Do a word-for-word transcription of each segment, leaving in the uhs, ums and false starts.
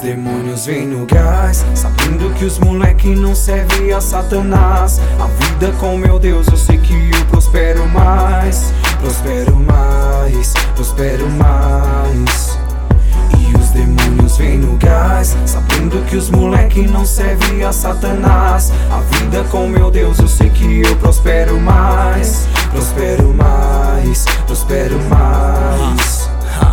demônios vêm no gás, sabendo que os moleque não servem a Satanás. A vida com meu Deus eu sei que eu prospero mais, prospero mais, prospero mais. E os demônios vêm no gás, sabendo que os moleque não servem a Satanás. A vida com meu Deus eu sei que eu prospero mais, prospero mais, prospero mais.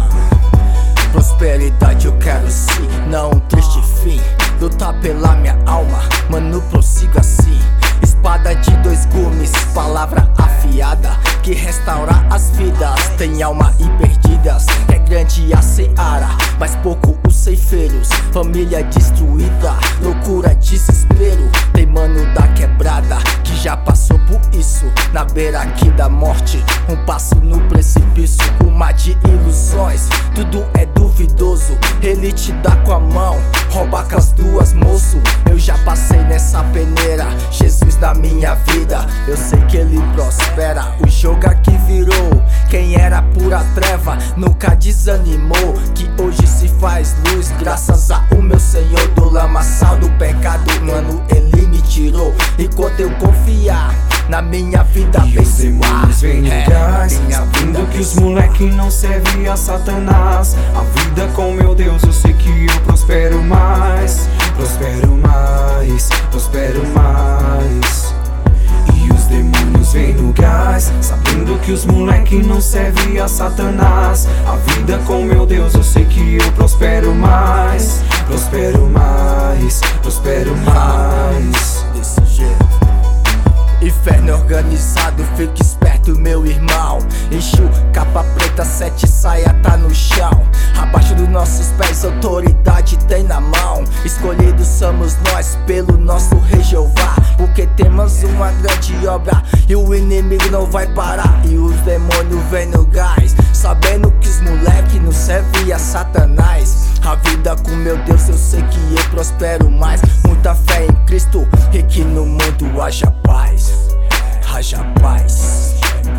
Prosperidade eu quero sim, não um triste fim. Lutar pela minha alma, mano, prossigo assim. Espada de dois gumes, palavra afiada, que restaura as vidas. Tem alma e perdidas, é grande a seara, mas pouco os ceifeiros. Família destruída, loucura, desespero. Tem mano da quebrada, que já passou por isso. Na beira aqui da morte, um passo no precipício. Uma de ilusões, tudo é duvidoso. Ele te dá com a mão, rouba com as duas, moço. Eu já passei nessa peneira, Jesus na minha vida, eu sei que ele prospera. O jogo aqui virou, quem era pura treva nunca desanimou, que hoje se faz luz graças ao meu Senhor. Do lamaçal do pecado, mano, ele me tirou. Enquanto eu confiar na minha vida, e os demônios vêm no gás, sabendo que os moleque não servem a Satanás. A vida com meu Deus eu sei que eu prospero mais, prospero mais, prospero mais. E os demônios vêm no gás, sabendo que os moleque não servem a Satanás. A vida com meu Deus eu sei que eu prospero mais, prospero mais, prospero mais. Desse jeito. Inferno organizado, fique esperto, meu irmão. Enxu, capa preta, sete saia, tá no chão. Abaixo dos nossos pés, autoridade tem na mão. Escolhidos somos nós pelo nosso Rei Jeová, porque temos uma grande obra e o inimigo não vai parar. E os demônios vêm no gás, sabendo que os moleque não servem a Satanás. A vida com meu Deus eu sei que eu prospero mais. Muita fé em Cristo e que no mundo haja paz, haja paz.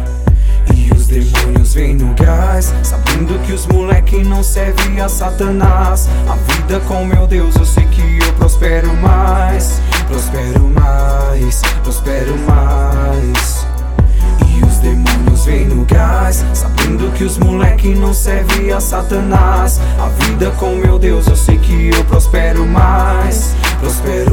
E os demônios vêm no gás, sabendo que os moleque não servem a Satanás. A vida com meu Deus eu sei que eu prospero mais, prospero mais, prospero mais. E os demônios vêm no gás, sabendo que os moleque não servem a Satanás. A vida com meu Deus eu sei que eu prospero mais, prospero